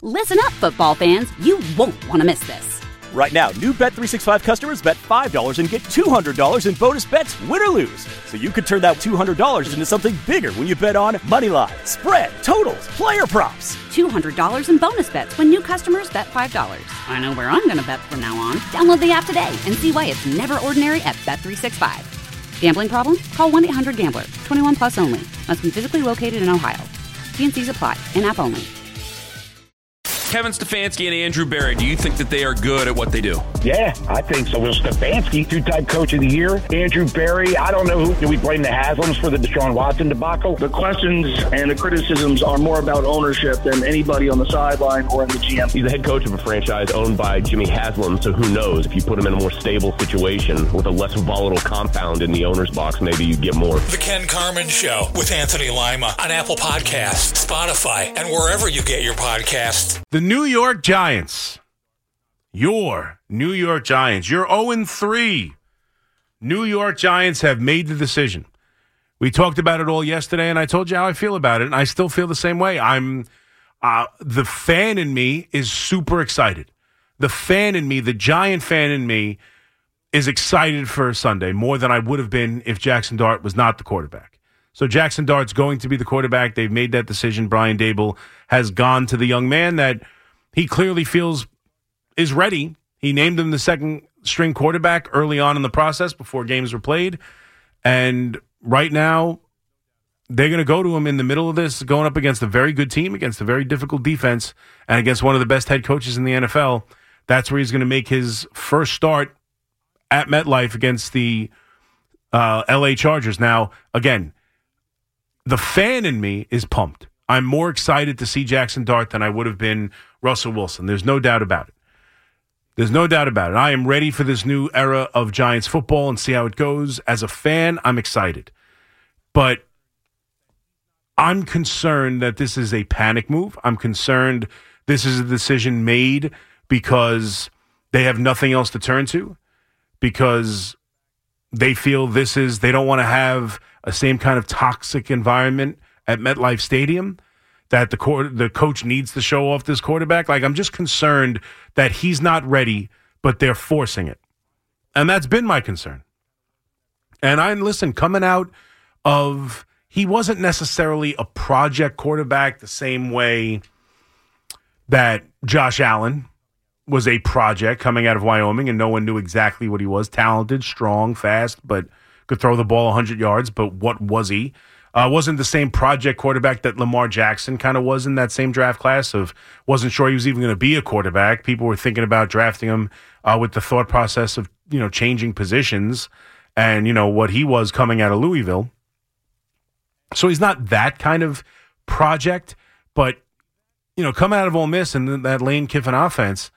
Listen up, football fans. You won't want to miss this. Right now, new Bet365 customers bet $5 and get $200 in bonus bets, win or lose. So you could turn that $200 into something bigger when you bet on money line, spread, totals, player props. $200 in bonus bets when new customers bet $5. I know where I'm going to bet from now on. Download the app today and see why it's never ordinary at Bet365. Gambling problem? Call 1-800-GAMBLER. 21 plus only. Must be physically located in Ohio. T&Cs apply. In-app only. Kevin Stefanski and Andrew Berry, do you think that they are good at what they do? Yeah, I think so. Well, Stefanski, two-time coach of the year. Andrew Berry, I don't know who. Do we blame the Haslams for the Deshaun Watson debacle? The questions and the criticisms are more about ownership than anybody on the sideline or in the GM. He's the head coach of a franchise owned by Jimmy Haslam, so who knows? If you put him in a more stable situation with a less volatile compound in the owner's box, maybe you get more. The Ken Carman Show with Anthony Lima on Apple Podcasts, Spotify, and wherever you get your podcasts. The New York Giants. Your New York Giants. You're 0-3. New York Giants have made the decision. We talked about it all yesterday, and I told you how I feel about it, and I still feel the same way. The fan in me is super excited. The fan in me, the Giant fan in me, is excited for Sunday more than I would have been if Jackson Dart was not the quarterback. So Jackson Dart's going to be the quarterback. They've made that decision. Brian Daboll has gone to the young man that he clearly feels is ready. He named him the second-string quarterback early on in the process before games were played. And right now, they're going to go to him in the middle of this, going up against a very good team, against a very difficult defense, and against one of the best head coaches in the NFL. That's where he's going to make his first start at MetLife against the L.A. Chargers. Now, again, the fan in me is pumped. I'm more excited to see Jackson Dart than I would have been Russell Wilson. There's no doubt about it. There's no doubt about it. I am ready for this new era of Giants football and see how it goes. As a fan, I'm excited. But I'm concerned that this is a panic move. I'm concerned this is a decision made because they have nothing else to turn to, because they feel they don't want to have a same kind of toxic environment at MetLife Stadium, that the coach needs to show off this quarterback. Like, I'm just concerned that he's not ready, but they're forcing it. And that's been my concern. And listen, coming out of, he wasn't necessarily a project quarterback the same way that Josh Allen was a project coming out of Wyoming, and no one knew exactly what he was. Talented, strong, fast, but could throw the ball 100 yards. But what was he? Wasn't the same project quarterback that Lamar Jackson kind of was in that same draft class. Wasn't sure he was even going to be a quarterback. People were thinking about drafting him with the thought process of, changing positions and, what he was coming out of Louisville. So he's not that kind of project, but, coming out of Ole Miss and that Lane Kiffin offense,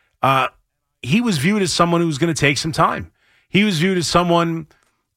he was viewed as someone who was going to take some time. He was viewed as someone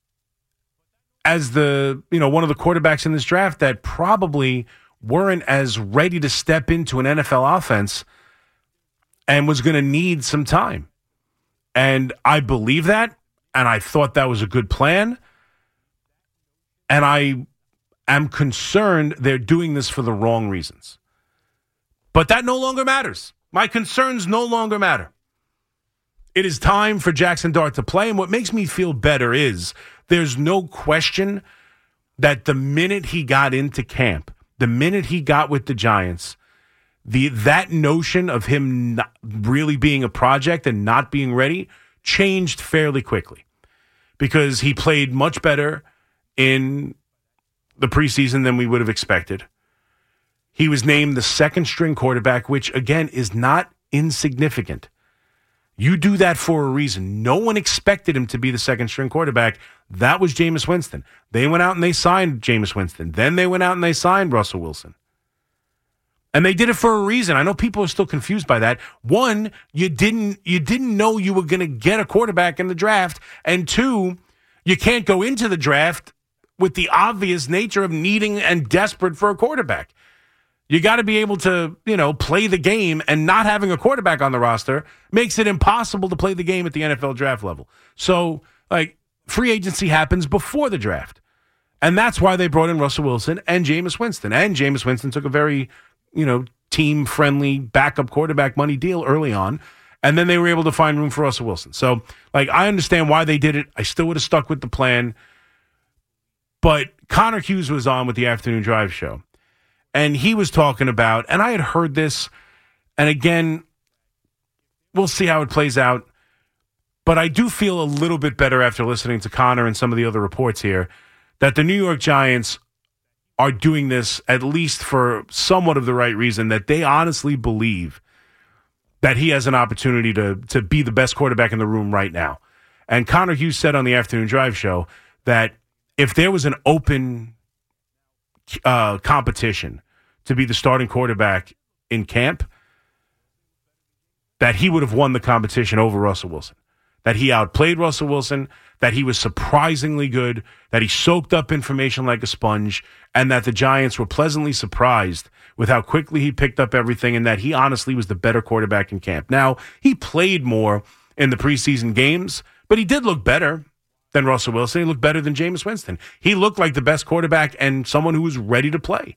as one of the quarterbacks in this draft that probably weren't as ready to step into an NFL offense and was going to need some time. And I believe that, and I thought that was a good plan. And I am concerned they're doing this for the wrong reasons. But that no longer matters. My concerns no longer matter. It is time for Jackson Dart to play, and what makes me feel better is there's no question that the minute he got into camp, the minute he got with the Giants, that notion of him not really being a project and not being ready changed fairly quickly, because he played much better in the preseason than we would have expected. He was named the second-string quarterback, which, again, is not insignificant. You do that for a reason. No one expected him to be the second-string quarterback. That was Jameis Winston. They went out and they signed Jameis Winston. Then they went out and they signed Russell Wilson. And they did it for a reason. I know people are still confused by that. One, you didn't know you were going to get a quarterback in the draft. And two, you can't go into the draft with the obvious nature of needing and desperate for a quarterback. You got to be able to, play the game, and not having a quarterback on the roster makes it impossible to play the game at the NFL draft level. So, free agency happens before the draft. And that's why they brought in Russell Wilson and Jameis Winston. And Jameis Winston took a very, team-friendly backup quarterback money deal early on, and then they were able to find room for Russell Wilson. So, I understand why they did it. I still would have stuck with the plan. But Connor Hughes was on with the Afternoon Drive show, and he was talking about, and I had heard this, and again, we'll see how it plays out, but I do feel a little bit better after listening to Connor and some of the other reports here that the New York Giants are doing this at least for somewhat of the right reason, that they honestly believe that he has an opportunity to be the best quarterback in the room right now. And Connor Hughes said on the Afternoon Drive show that if there was an open competition to be the starting quarterback in camp, that he would have won the competition over Russell Wilson. That he outplayed Russell Wilson, that he was surprisingly good, that he soaked up information like a sponge, and that the Giants were pleasantly surprised with how quickly he picked up everything, and that he honestly was the better quarterback in camp. Now, he played more in the preseason games, but he did look better than Russell Wilson. He looked better than Jameis Winston. He looked like the best quarterback and someone who was ready to play.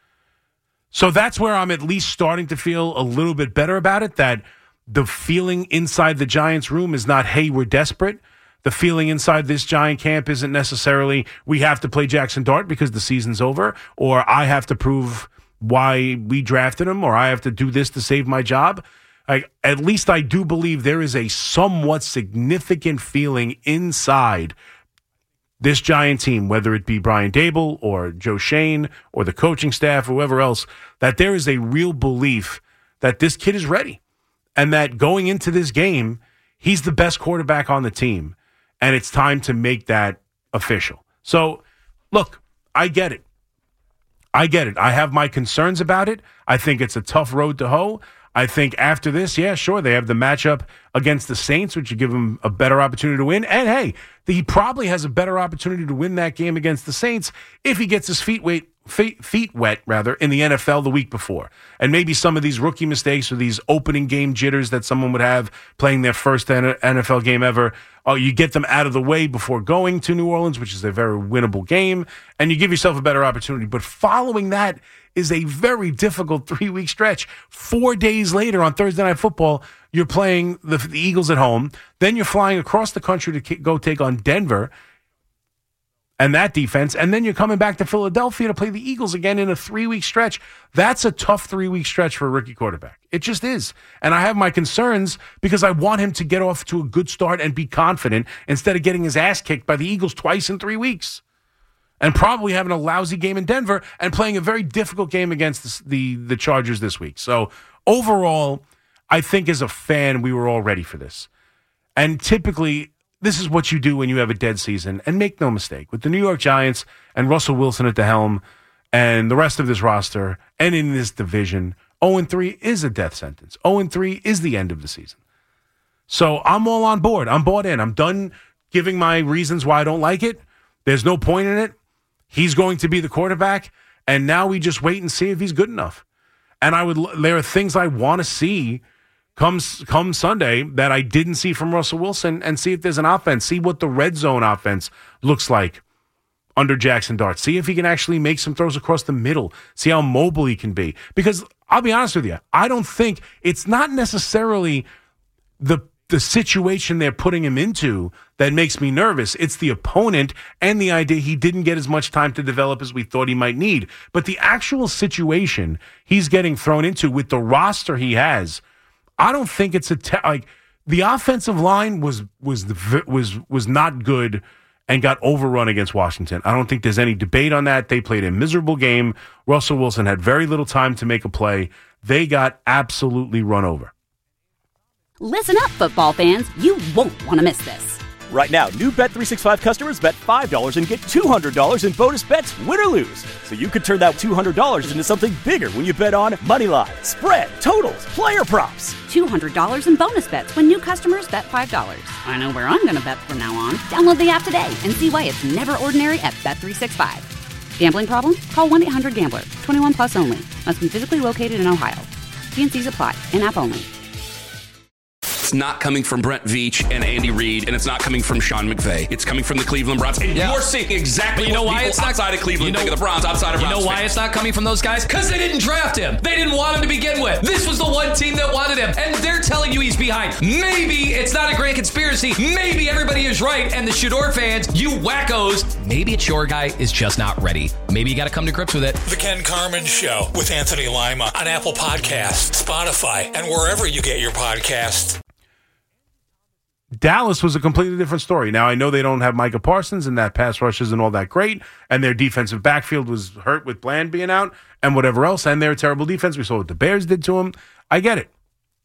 So that's where I'm at least starting to feel a little bit better about it, that the feeling inside the Giants room is not, hey, we're desperate. The feeling inside this Giant camp isn't necessarily, we have to play Jackson Dart because the season's over, or I have to prove why we drafted him, or I have to do this to save my job. At least I do believe there is a somewhat significant feeling inside this Giant team, whether it be Brian Daboll or Joe Schoen or the coaching staff or whoever else, that there is a real belief that this kid is ready. And that going into this game, he's the best quarterback on the team. And it's time to make that official. So, look, I get it. I have my concerns about it. I think it's a tough road to hoe. I think after this, yeah, sure, they have the matchup against the Saints, which would give him a better opportunity to win. And, hey, he probably has a better opportunity to win that game against the Saints if he gets his feet wet in the NFL the week before. And maybe some of these rookie mistakes or these opening game jitters that someone would have playing their first NFL game ever, you get them out of the way before going to New Orleans, which is a very winnable game, and you give yourself a better opportunity. But following that is a very difficult 3-week stretch. 4 days later on Thursday Night Football, you're playing the Eagles at home. Then you're flying across the country to go take on Denver and that defense, and then you're coming back to Philadelphia to play the Eagles again in a 3-week stretch. That's a tough 3-week stretch for a rookie quarterback. It just is. And I have my concerns because I want him to get off to a good start and be confident instead of getting his ass kicked by the Eagles twice in 3 weeks. And probably having a lousy game in Denver and playing a very difficult game against the Chargers this week. So overall, I think as a fan, we were all ready for this. And typically, this is what you do when you have a dead season. And make no mistake, with the New York Giants and Russell Wilson at the helm and the rest of this roster and in this division, 0-3 is a death sentence. 0-3 is the end of the season. So I'm all on board. I'm bought in. I'm done giving my reasons why I don't like it. There's no point in it. He's going to be the quarterback, and now we just wait and see if he's good enough. And there are things I want to see come Sunday that I didn't see from Russell Wilson, and see if there's an offense. See what the red zone offense looks like under Jackson Dart. See if he can actually make some throws across the middle. See how mobile he can be. Because I'll be honest with you, I don't think it's not necessarily the situation they're putting him into that makes me nervous. It's the opponent and the idea he didn't get as much time to develop as we thought he might need. But the actual situation he's getting thrown into with the roster he has, I don't think it's the offensive line was not good and got overrun against Washington. I don't think there's any debate on that. They played a miserable game. Russell Wilson had very little time to make a play. They got absolutely run over. Listen up, football fans. You won't want to miss this. Right now, new Bet365 customers bet $5 and get $200 in bonus bets, win or lose. So you could turn that $200 into something bigger when you bet on money line, spread, totals, player props. $200 in bonus bets when new customers bet $5. I know where I'm going to bet from now on. Download the app today and see why it's never ordinary at Bet365. Gambling problem? Call 1-800-GAMBLER. 21 plus only. Must be physically located in Ohio. T&Cs apply. In-app only. it's not coming from Brent Veach and Andy Reid, and it's not coming from Sean McVay. It's coming from the Cleveland Browns. And you're seeing exactly what people outside of Cleveland think of the Browns, outside of Browns. You know why it's not coming from those guys? Because they didn't draft him. They didn't want him to begin with. This was the one team that wanted him, and they're telling you he's behind. Maybe it's not a grand conspiracy. Maybe everybody is right, and the Shador fans, you wackos, maybe it's your guy is just not ready. Maybe you got to come to grips with it. The Ken Carman Show with Anthony Lima on Apple Podcasts, Spotify, and wherever you get your podcasts. Dallas was a completely different story. Now, I know they don't have Micah Parsons, and that pass rush isn't all that great, and their defensive backfield was hurt with Bland being out and whatever else, and they're a terrible defense. We saw what the Bears did to them. I get it.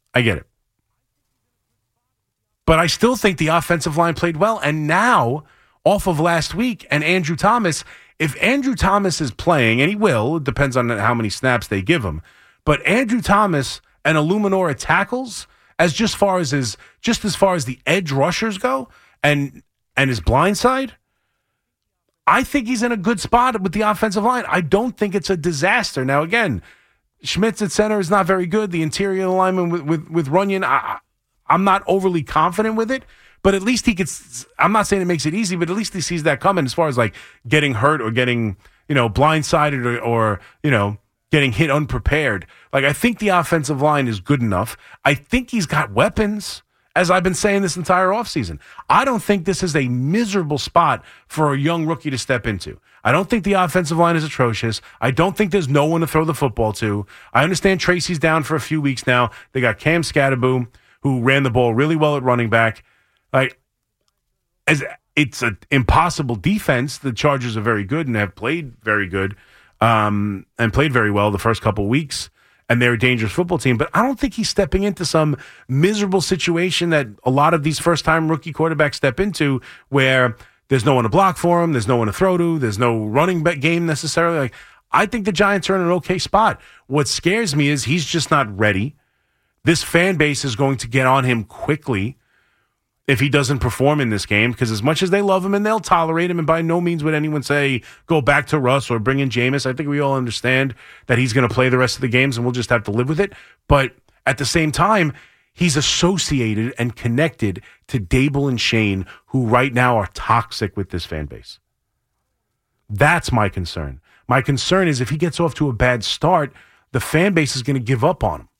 But I still think the offensive line played well, and now, off of last week, and Andrew Thomas, if Andrew Thomas is playing, and he will, it depends on how many snaps they give him, but Andrew Thomas and Illuminor at tackles, just as far as the edge rushers go, and his blind side, I think he's in a good spot with the offensive line. I don't think it's a disaster. Now, again, Schmitz at center is not very good. The interior alignment with Runyon, I'm not overly confident with it, but at least he could. I'm not saying it makes it easy, but at least he sees that coming as far as like getting hurt or getting, blindsided or getting hit unprepared. Like, I think the offensive line is good enough. I think he's got weapons, as I've been saying this entire offseason. I don't think this is a miserable spot for a young rookie to step into. I don't think the offensive line is atrocious. I don't think there's no one to throw the football to. I understand Tracy's down for a few weeks now. They got Cam Scatterbo, who ran the ball really well at running back. Like, as it's an impossible defense. The Chargers are very good and have played very good and played very well the first couple weeks, and they're a dangerous football team. But I don't think he's stepping into some miserable situation that a lot of these first-time rookie quarterbacks step into, where there's no one to block for him, there's no one to throw to, there's no running back game necessarily. Like, I think the Giants are in an okay spot. What scares me is he's just not ready. This fan base is going to get on him quickly if he doesn't perform in this game, because as much as they love him and they'll tolerate him, and by no means would anyone say go back to Russ or bring in Jameis. I think we all understand that he's going to play the rest of the games and we'll just have to live with it. But at the same time, he's associated and connected to Dable and Shane, who right now are toxic with this fan base. That's my concern. My concern is if he gets off to a bad start, the fan base is going to give up on him.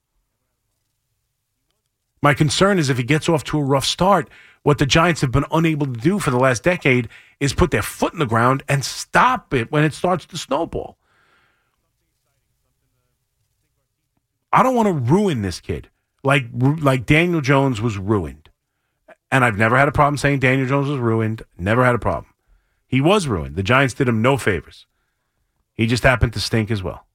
My concern is if he gets off to a rough start, what the Giants have been unable to do for the last decade is put their foot in the ground and stop it when it starts to snowball. I don't want to ruin this kid like Daniel Jones was ruined. And I've never had a problem saying Daniel Jones was ruined. Never had a problem. He was ruined. The Giants did him no favors. He just happened to stink as well.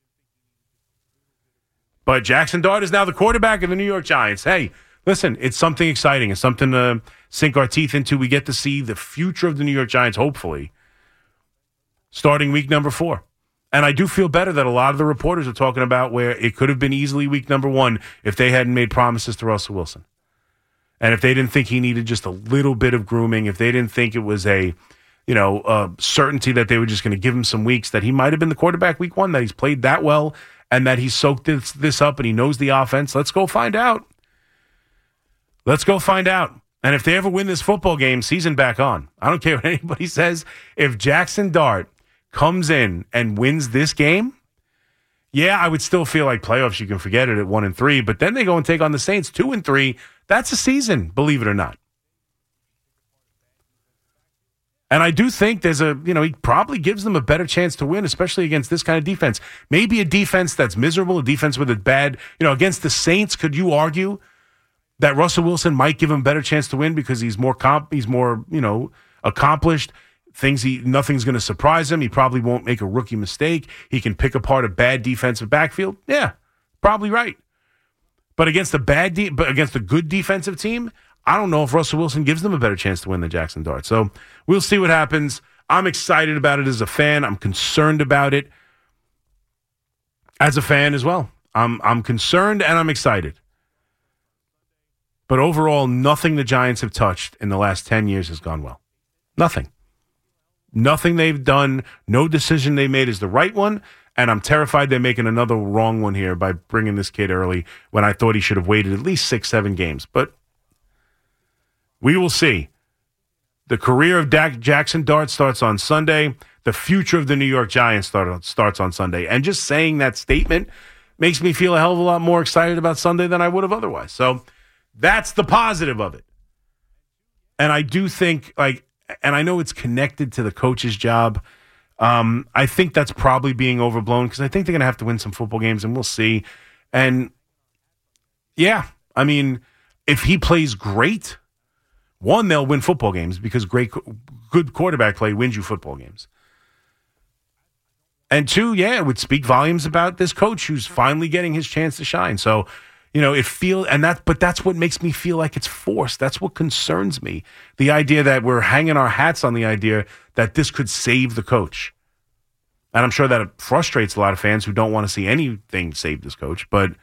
But Jackson Dart is now the quarterback of the New York Giants. Hey, listen, it's something exciting. It's something to sink our teeth into. We get to see the future of the New York Giants, hopefully, starting week number 4. And I do feel better that a lot of the reporters are talking about where it could have been easily week number 1 if they hadn't made promises to Russell Wilson. And if they didn't think he needed just a little bit of grooming, if they didn't think it was a certainty that they were just going to give him some weeks, that he might have been the quarterback week 1, that he's played that well, and that he soaked this up and he knows the offense. Let's go find out. Let's go find out. And if they ever win this football game, season back on. I don't care what anybody says. If Jackson Dart comes in and wins this game, yeah, I would still feel like playoffs, you can forget it at 1-3. But then they go and take on the Saints 2-3. That's a season, believe it or not. And I do think there's he probably gives them a better chance to win, especially against this kind of defense. Maybe a defense that's miserable, a defense with a bad, against the Saints, could you argue that Russell Wilson might give him a better chance to win because he's more accomplished. Nothing's going to surprise him. He probably won't make a rookie mistake. He can pick apart a bad defensive backfield. Yeah, probably right. But against a good defensive team, I don't know if Russell Wilson gives them a better chance to win than Jackson Dart. So we'll see what happens. I'm excited about it as a fan. I'm concerned about it as a fan as well. I'm concerned and I'm excited. But overall, nothing the Giants have touched in the last 10 years has gone well. Nothing. Nothing they've done, no decision they made is the right one, And I'm terrified they're making another wrong one here by bringing this kid early when I thought he should have waited at least 6-7 games. But we will see. The career of Jackson Dart starts on Sunday. The future of the New York Giants starts on Sunday. And just saying that statement makes me feel a hell of a lot more excited about Sunday than I would have otherwise. So that's the positive of it. And I do think, and I know it's connected to the coach's job. I think that's probably being overblown because I think they're going to have to win some football games, and we'll see. And, yeah, I mean, if he plays great, one, they'll win football games because good quarterback play wins you football games. And two, yeah, it would speak volumes about this coach who's finally getting his chance to shine. So, but that's what makes me feel like it's forced. That's what concerns me. The idea that we're hanging our hats on the idea that this could save the coach. And I'm sure that it frustrates a lot of fans who don't want to see anything save this coach, but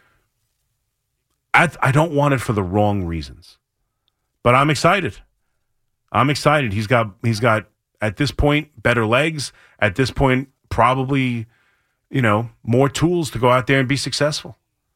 I don't want it for the wrong reasons. But I'm excited. He's got at this point better legs. At this point, probably, more tools to go out there and be successful.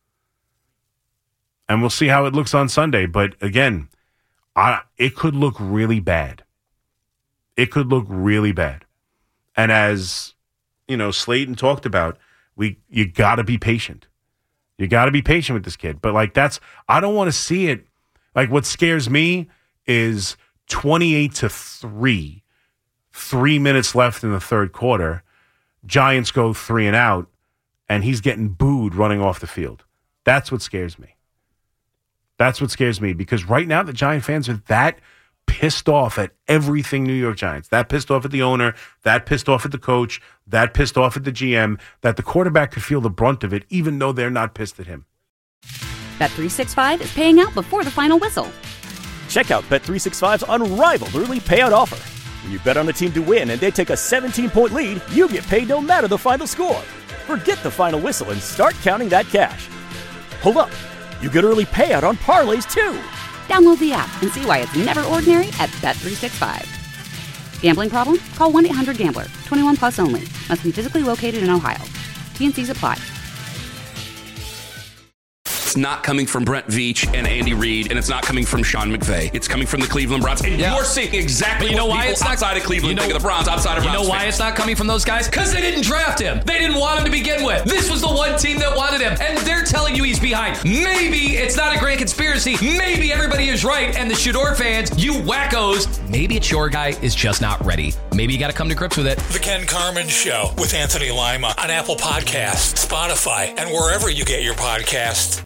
And we'll see how it looks on Sunday. But again, it could look really bad. It could look really bad. And as, Slayton talked about, you got to be patient. You got to be patient with this kid. But I don't want to see it. What scares me is 28-3, 3 minutes left in the third quarter. Giants go 3 and out, and he's getting booed running off the field. That's what scares me. That's what scares me because right now the Giant fans are that pissed off at everything New York Giants. That pissed off at the owner, that pissed off at the coach, that pissed off at the GM, that the quarterback could feel the brunt of it even though they're not pissed at him. Bet365 is paying out before the final whistle. Check out Bet365's unrivaled early payout offer. When you bet on a team to win and they take a 17-point lead, you get paid no matter the final score. Forget the final whistle and start counting that cash. Hold up. You get early payout on parlays, too. Download the app and see why it's never ordinary at Bet365. Gambling problem? Call 1-800-GAMBLER. 21 plus only. Must be physically located in Ohio. T&Cs apply. It's not coming from Brent Veach and Andy Reid, and it's not coming from Sean McVay. It's coming from the Cleveland Browns. And you're seeing exactly what people outside of Cleveland think of the Browns, outside of Browns. You know why it's not coming from those guys? Because they didn't draft him. They didn't want him to begin with. This was the one team that wanted him, and they're telling you he's behind. Maybe it's not a grand conspiracy. Maybe everybody is right, and the Shador fans, you wackos, maybe it's your guy is just not ready. Maybe you got to come to grips with it. The Ken Carman Show with Anthony Lima on Apple Podcasts, Spotify, and wherever you get your podcasts.